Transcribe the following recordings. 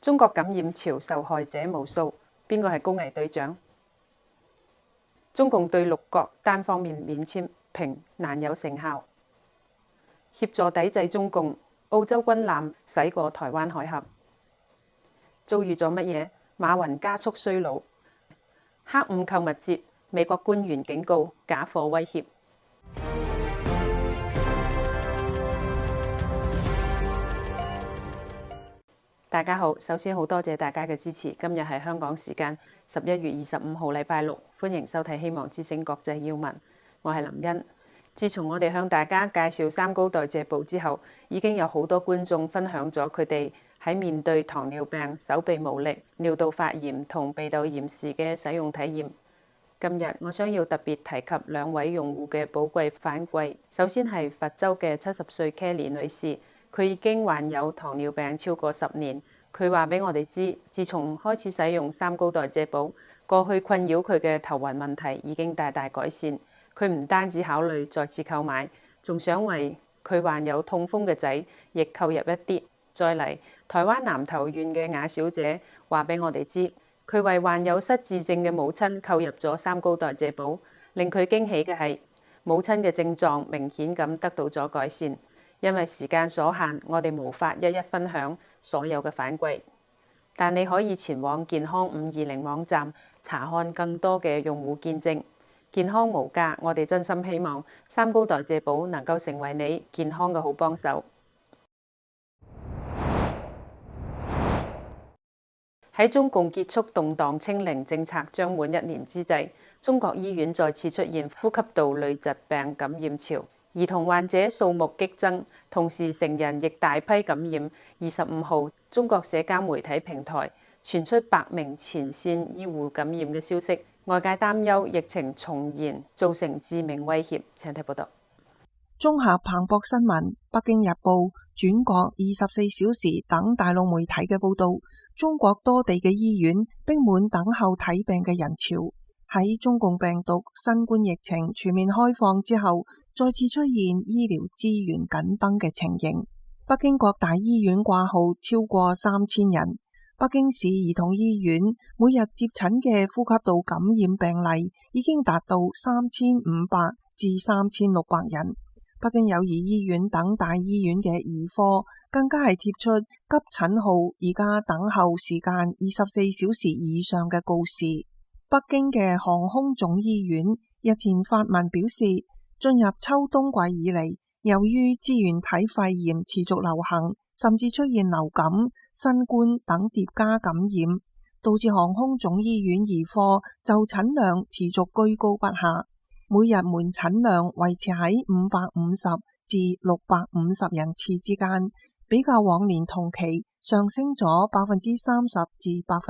中國感染潮受害者無數，邊個係高危隊長？中共對6國單方面免簽，評難有成效。協助抵制中共，澳洲軍艦駛過台灣海峽。遭遇咗乜嘢？馬雲加速衰老。黑五購物節，美國官員警告假貨威脅。大家好，首先好多謝大家嘅支持。今日係香港時間11月25號，禮拜六，歡迎收睇《希望之聲國際要聞》。我係林茵。自從我哋向大家介紹三高代謝補之後，已經有好多觀眾分享咗佢哋喺面對糖尿病、手臂無力、尿道發炎同鼻竇炎時嘅使用體驗。今日我想要特別提及兩位用戶嘅寶貴反饋。首先係佛州嘅70歲 Kelly 女士。佢已經患有糖尿病超過10年，佢話俾我哋知，自從開始使用三高代謝補，過去困擾佢嘅頭暈問題已經大大改善。佢唔單止考慮再次購買，仲想為佢患有痛風嘅仔亦購入一啲。再嚟，台灣南投縣嘅雅小姐話俾我哋知，佢為患有失智症嘅母親購入咗三高代謝補，令佢驚喜嘅係，母親嘅症狀明顯咁得到咗改善。因為時間所限，我哋無法一一分享所有嘅反饋，但你可以前往健康520網站查看更多嘅用戶見證。健康無價，我哋真心希望三高代謝補能夠成為你健康嘅好幫手。喺中共結束動盪清零政策將滿1年之際，中國醫院再次出現呼吸道類疾病感染潮。兒童患者數目激增，同時成人亦大批感染。25號，中國社交媒體平台傳出100名前線醫護感染嘅消息，外界擔憂疫情重燃造成致命威脅。請睇報道。 綜合彭博新聞、北京日報、轉角24小時等大陸媒體嘅報道，中國多地嘅醫院逼滿等候睇病嘅人潮。喺中共病毒新冠疫情全面開放之後，再次出現醫療資源緊繃嘅情形。北京各大醫院掛號超過3000人。北京市兒童醫院每日接診嘅呼吸道感染病例已經達到3500至3600人。北京友誼醫院等大醫院嘅兒科更加係貼出急診號而家等候時間24小時以上嘅告示。北京嘅航空總醫院日前發文表示，進入秋冬季以嚟，由於支原體肺炎持續流行，甚至出現流感、新冠等疊加感染，導致航空總醫院兒科就診量持續居高不下，每日門診量維持喺550至650人次之間，比較往年同期上升咗30%至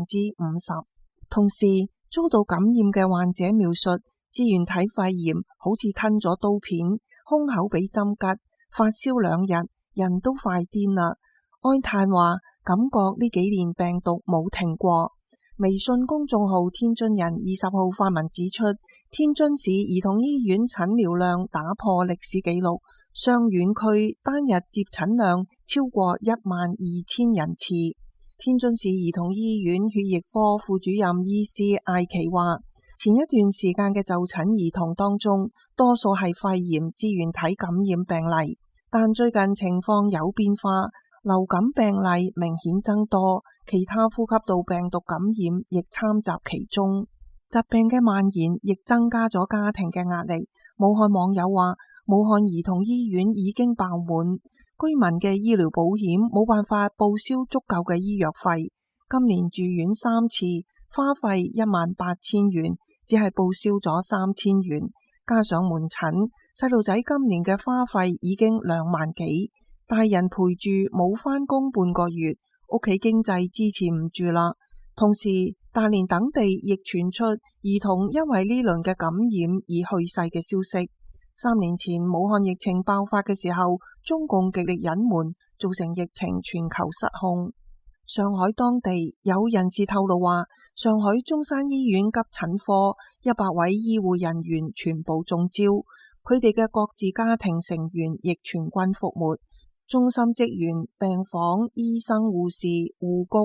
50%。同時，遭到感染嘅患者描述，支原體肺炎好似吞咗刀片，胸口俾針吉，發燒2日，人都快癲啦。哀嘆話，感覺呢幾年病毒冇停過。微信公眾號天津人20號發文指出，天津市兒童醫院診療量打破歷史紀錄，上縣區單日接診量超過12000人次。天津市兒童醫院血液科副主任醫師艾奇話，前一段時間嘅就診兒童當中，多數係肺炎支原體感染病例，但最近情況有變化，流感病例明顯增多，其他呼吸道病毒感染亦參雜其中。疾病嘅蔓延亦增加咗家庭嘅壓力。武漢網友話，武漢兒童醫院已經爆滿，居民嘅醫療保險冇辦法報銷足夠嘅醫藥費，今年住院3次，花費18000元，只係報銷咗3000元，加上門診，細路仔今年嘅花費已經2萬幾，大人陪住冇返工半個月，屋企經濟支持唔住啦。同時，大連等地亦傳出兒童因為呢輪嘅感染而去世嘅消息。3年前武漢疫情爆發嘅時候，中共極力隱瞞，造成疫情全球失控。上海當地有人士透露話，上海中山醫院急診科100位醫護人員全部中招，佢哋嘅各自家庭成員亦全軍覆沒。中心職員、病房、醫生、護士、護工、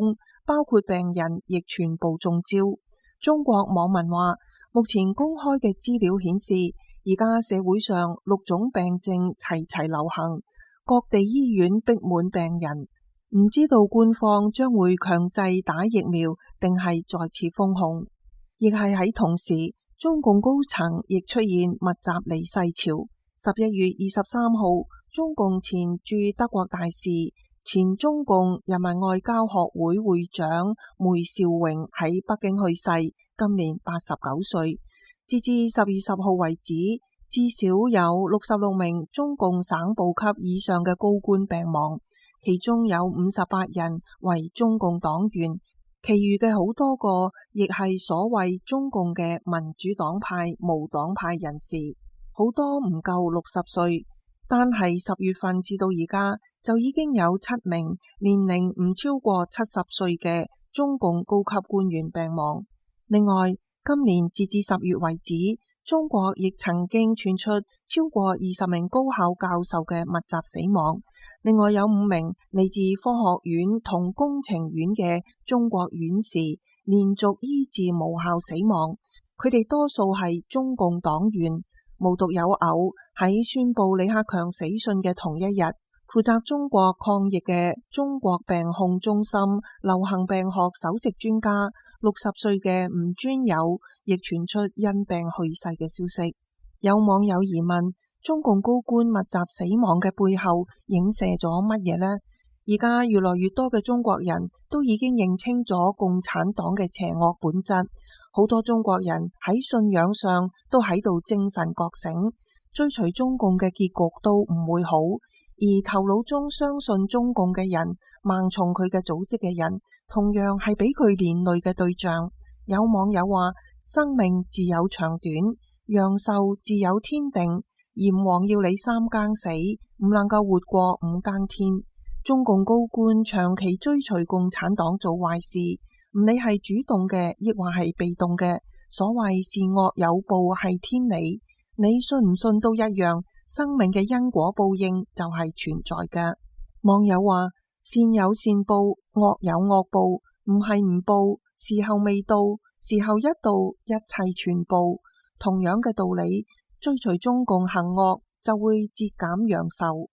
包括病人亦全部中招。中國網民話，目前公開嘅資料顯示，而家社會上6種病症齊齊流行，各地醫院逼滿病人，唔知道官方將會強制打疫苗定係再次封控。亦係喺同時，中共高層亦出現密集離世潮。11月23號，中共前駐德國大使、前中共人民外交學會會長梅紹榮喺北京去世，今年89歲。截至10月10號為止，至少有66名中共省部級以上嘅高官病亡，其中有58人為中共黨員，其餘嘅好多個亦係所謂中共嘅民主黨派、無黨派人士，好多唔夠60歲。單係10月份至到而家，就已經有7名年齡唔超過70歲嘅中共高級官員病亡。另外，今年截至10月為止，中國亦曾經傳出超過20名高校教授嘅密集死亡。另外有5名嚟自科學院同工程院嘅中國院士連續醫治無效死亡，佢哋多數係中共黨員。無獨有偶，喺宣布李克強死訊嘅同一日，負責中國抗疫嘅中國病控中心流行病學首席專家60歲嘅吳尊友亦傳出因病去世嘅消息。有網友疑問，中共高官密集死亡嘅背後影射咗乜嘢呢？而家越來越多嘅中國人都已經認清咗共產黨嘅邪惡本質，好多中國人喺信仰上都喺度精神覺醒，追隨中共嘅結局都唔會好，而頭腦中相信中共嘅人，盲從佢嘅組織嘅人，同樣係俾佢連累嘅對象。有網友話，生命自有長短，陽壽自有天定，閻王要你3更死，唔能夠活過5更天。中共高官長期追隨共產黨做壞事，唔理係主動嘅亦或係被動嘅，所謂善惡有報係天理，你信唔信都一樣，生命嘅因果報應就係存在嘅。網友話，善有善報，惡有惡報，唔係唔報，時候未到，時候一到，一切全報。同樣嘅道理，追隨中共行惡就會節減陽壽。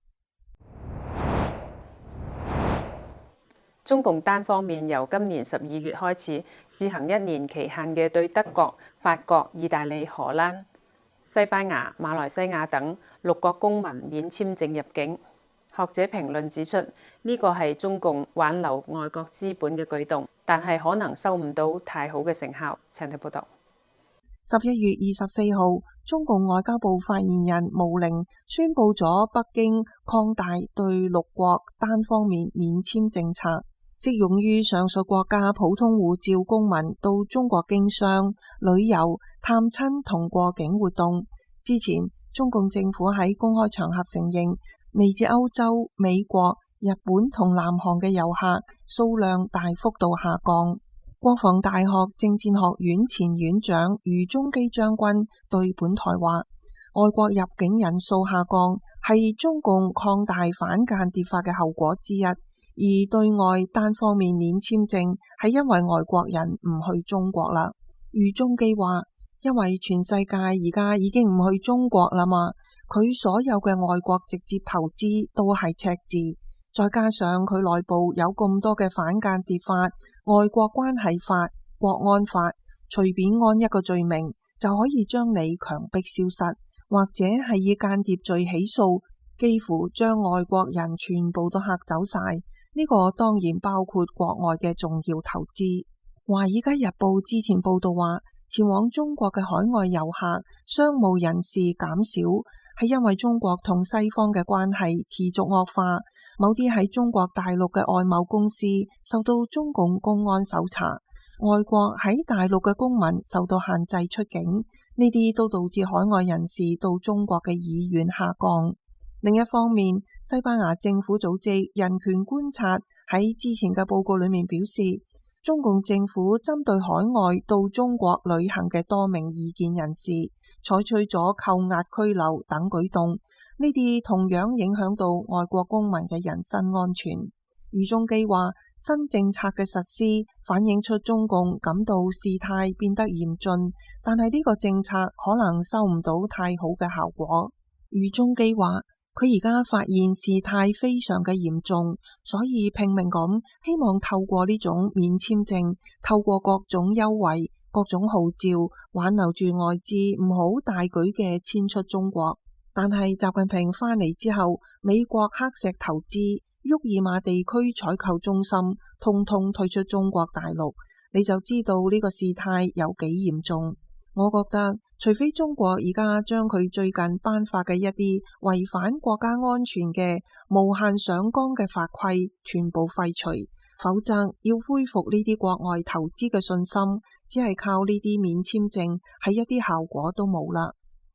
中共單方面由今年12月開始試行1年期限嘅對德國、法國、意大利、荷蘭、西班牙、馬來西亞等6國公民免簽證入境。學者評論指出，呢個係中共挽留外國資本嘅舉動，但係可能收唔到太好嘅成效。請睇報道。 11月24號，中共外交部發言人毛寧宣布咗北京擴大對6國單方面免簽政策，適用於上述國家普通護照公民到中國經商、旅遊、探親同過境活動。之前，中共政府喺公開場合承認，嚟自歐洲、美國、日本同南韓嘅遊客數量大幅度下降。國防大學政戰學院前院長余宗基將軍對本台話，外國入境人數下降係中共擴大反間諜法嘅後果之一，而對外單方面免簽證係因為外國人唔去中國啦。余宗基話，因為全世界而家已經唔去中國啦嘛，佢所有嘅外國直接投資都係赤字。再加上佢內部有咁多嘅反間諜法、外國關係法、國安法，隨便按一個罪名就可以將你強迫消失，或者係以間諜罪起訴，幾乎將外國人全部都嚇走晒。呢個當然包括國外嘅重要投資。華爾街日報之前報道話，前往中國嘅海外遊客、商務人士減少，係因為中國同西方嘅關係持續惡化。某啲喺中國大陸嘅外貿公司受到中共公安搜查，外國喺大陸嘅公民受到限制出境，呢啲都導致海外人士到中國嘅意願下降。另一方面，西班牙政府組織人權觀察喺之前嘅報告裏面表示，中共政府針對海外到中國旅行嘅多名異見人士，採取咗扣押拘留等舉動。呢啲同樣影響到外國公民嘅人身安全。余宗基話， 新政策嘅實施反映出中共感到事態變得嚴峻，但係呢個政策可能收唔到太好嘅效果。余宗基話，佢而家發現事態非常嘅嚴重，所以拼命咁希望透過呢種免簽證，透過各種優惠、各種號召，挽留住外資唔好大舉嘅遷出中國。但係習近平返嚟之後，美國黑石投資、沃爾瑪地區採購中心通通退出中國大陸，你就知道呢個事態有幾嚴重。我覺得除非中國而家將佢最近頒發嘅一啲違反國家安全嘅無限上綱嘅法規全部廢除，否則要恢復呢啲國外投資嘅信心，只係靠呢啲免簽證係一啲效果都冇啦。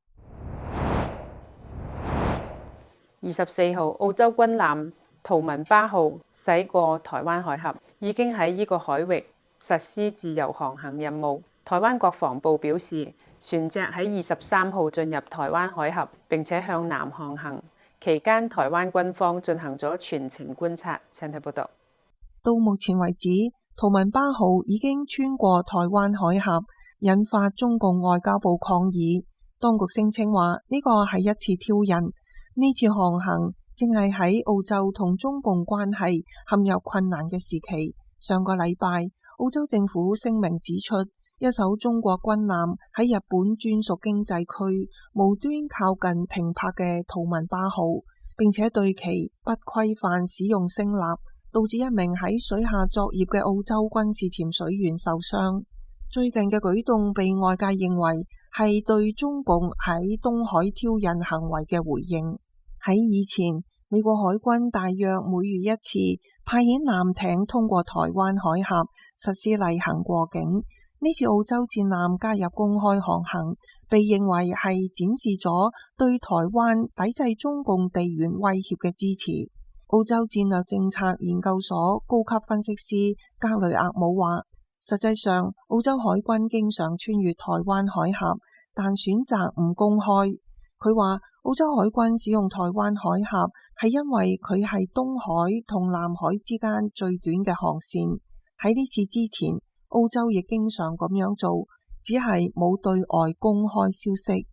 24號，澳洲軍艦圖文巴號駛過台灣海峽，已經喺呢個海域實施自由航行任務。台灣國防部表示，船隻喺23號進入台灣海峽，並且向南航行。期間，台灣軍方進行咗全程觀察。請睇報道。 到目前為止，圖文巴號已經穿過台灣海峽，引發中共外交部抗議。當局聲稱話呢個係一次挑釁。呢次航行正係喺澳洲同中共關係陷入困難嘅時期。上個禮拜，澳洲政府聲明指出，一艘中國軍艦喺日本專屬經濟區無端靠近停泊嘅圖文巴號，並且對其不規範使用聲納，導致一名喺水下作業嘅澳洲軍事潛水員受傷。最近嘅舉動被外界認為係對中共喺東海挑釁行為嘅回應。喺以前，美國海軍大約每月一次派遣艦艇通過台灣海峽實施例行過境。呢次澳洲戰艦加入公開航行，被認為係展示咗對台灣抵制中共地緣威脅嘅支持。澳洲戰略政策研究所高級分析師加雷厄姆話，實際上澳洲海軍經常穿越台灣海峽，但選擇唔公開。佢話澳洲海軍使用台灣海峽係因為佢係東海同南海之間最短嘅航線。喺呢次之前，澳洲亦經常咁樣做，只係冇對外公開消息。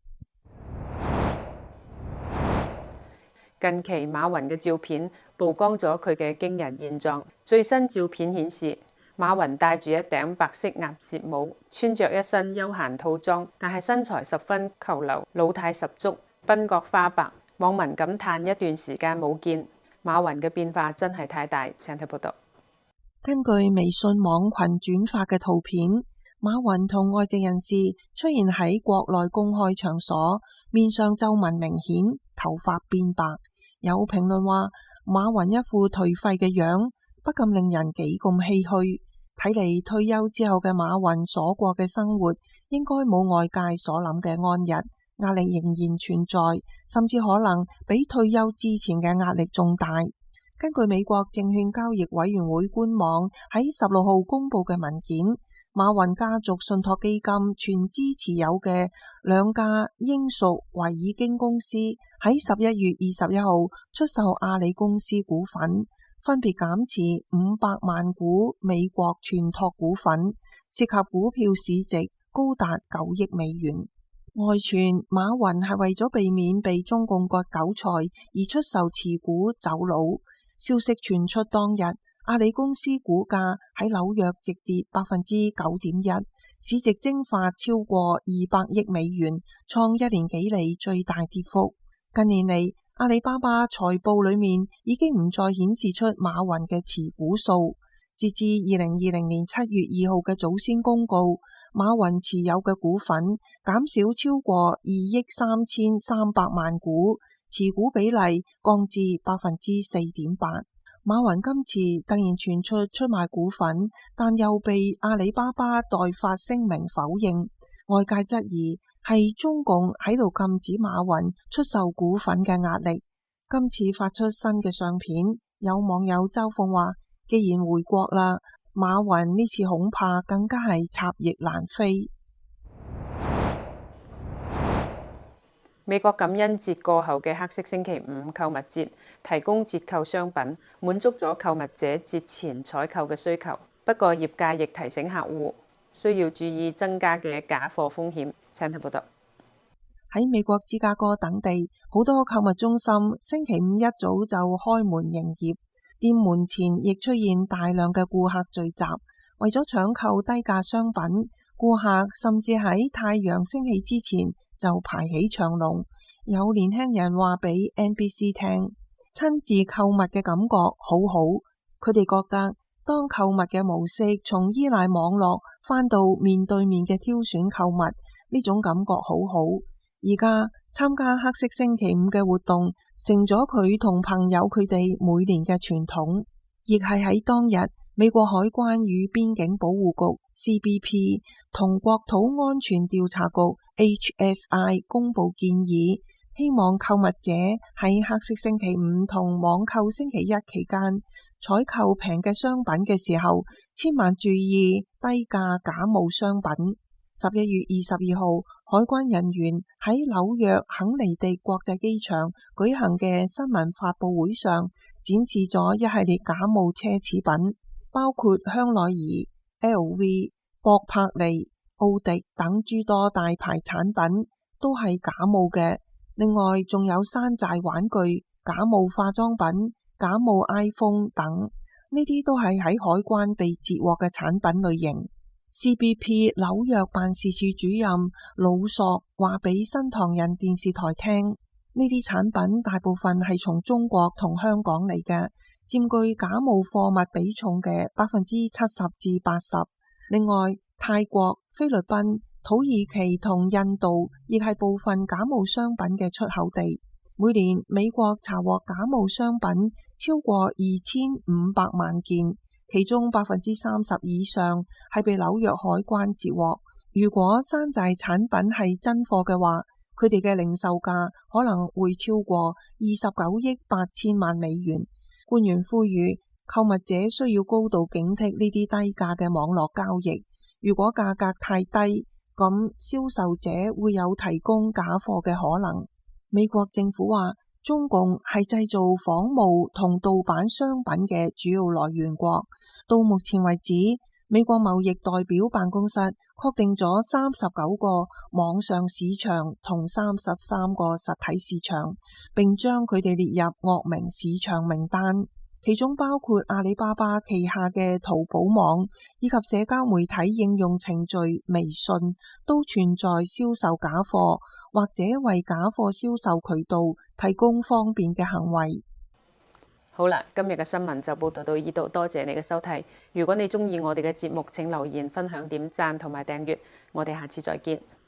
近期馬雲嘅照片曝光咗佢嘅驚人現狀。最新照片顯示，馬雲戴住一頂白色鴨舌帽，穿着一身休閒套裝，但係身材十分球流，老態十足，鬢角花白。網民感嘆一段時間冇見，馬雲嘅變化真係太大。請睇報道。 根據微信網群轉發嘅圖片，馬雲同外籍人士出現喺國內公開場所，面上皺紋明顯，頭髮變白。有評論話，馬雲一副頹廢嘅樣，不禁令人幾咁唏噓。睇嚟退休之後嘅馬雲所過嘅生活，應該冇外界所諗嘅安逸，壓力仍然存在，甚至可能比退休之前嘅壓力仲大。根據美國證券交易委員會官網喺16號公布嘅文件，馬雲家族信託基金全資持有嘅兩家英屬維爾京公司喺11月21號出售阿里公司股份，分別減持500萬股美國存託股份，涉及股票市值高達9億美元。外傳馬雲係為咗避免被中共割韭菜而出售持股走佬。消息傳出當日，阿里公司股價喺紐約直跌 9.1%， 市值蒸發超過200億美元，創1年幾嚟最大跌幅。近年嚟，阿里巴巴財報裏面已經唔再顯示出馬雲嘅持股數。截至2020年7月2號嘅早先公告，馬雲持有嘅股份減少超過2億3300萬股，持股比例降至 4.8%。馬雲今次突然傳出出賣股份，但又被阿里巴巴代發聲明否認，外界質疑係中共喺度禁止馬雲出售股份嘅壓力。今次發出新嘅相片，有網友嘲諷話，既然回國啦，馬雲呢次恐怕更加係插翼難飛。 美國感恩節過後嘅黑色星期五購物節，提供折扣商品，滿足咗購物者節前採購嘅需求。不過業界亦提醒客戶需要注意增加嘅假貨風險。請睇報道。 喺美國芝加哥等地，好多購物中心星期五一早就開門營業，店門前亦出現大量嘅顧客聚集，為咗搶購低價商品，顧客甚至喺太陽升起之前就排起長龍。有年輕人話俾 NBC 聽，親自購物嘅感覺好好，佢哋覺得當購物嘅模式從依賴網絡返到面對面嘅挑選購物，呢種感覺好好。而家參加黑色星期五嘅活動成咗佢同朋友佢哋每年嘅傳統，亦係喺當日美國海關與邊境保護局 CBP 同國土安全調查局 HSI 公佈建議，希望購物者喺黑色星期五同網購星期一期間採購平嘅商品嘅時候，千萬注意低價假冒商品。11月22號，海關人員喺紐約肯尼迪國際機場舉行嘅新聞發佈會上，展示咗一系列假冒奢侈品，包括香奈兒、LV、博柏利、奧迪等諸多大牌產品，都係假冒嘅。另外仲有山寨玩具、假冒化妝品、假冒 iPhone 等，呢啲都係喺海關被截獲嘅產品類型。CBP 紐約辦事處主任魯索話俾新唐人電視台聽，呢啲產品大部分係從中國同香港嚟嘅，佔據假冒貨物比重嘅70%至80%。另外，泰國、菲律賓、土耳其同印度亦係部分假冒商品嘅出口地。每年美國查獲假冒商品超過2500萬件，其中30%以上係被紐約海關截獲。如果山寨產品係真貨嘅話，佢哋嘅零售價可能會超過29億8千萬美元。官員呼籲購物者需要高度警惕呢啲低價嘅網絡交易。如果價格太低，咁銷售者會有提供假貨嘅可能。美國政府話，中共係製造仿冒同盜版商品嘅主要來源國。到目前為止，美國貿易代表辦公室確定咗39個網上市場同33個實體市場，並將佢哋列入惡名市場名單，其中包括阿里巴巴旗下嘅淘寶網以及社交媒體應用程序微信，都存在銷售假貨或者為假貨銷售渠道提供方便嘅行為。 好啦，今日嘅新聞就報道到呢度，多謝你嘅收睇。如果你鍾意我哋嘅節目，請留言、分享、點讚同埋訂閱。我哋下次再見。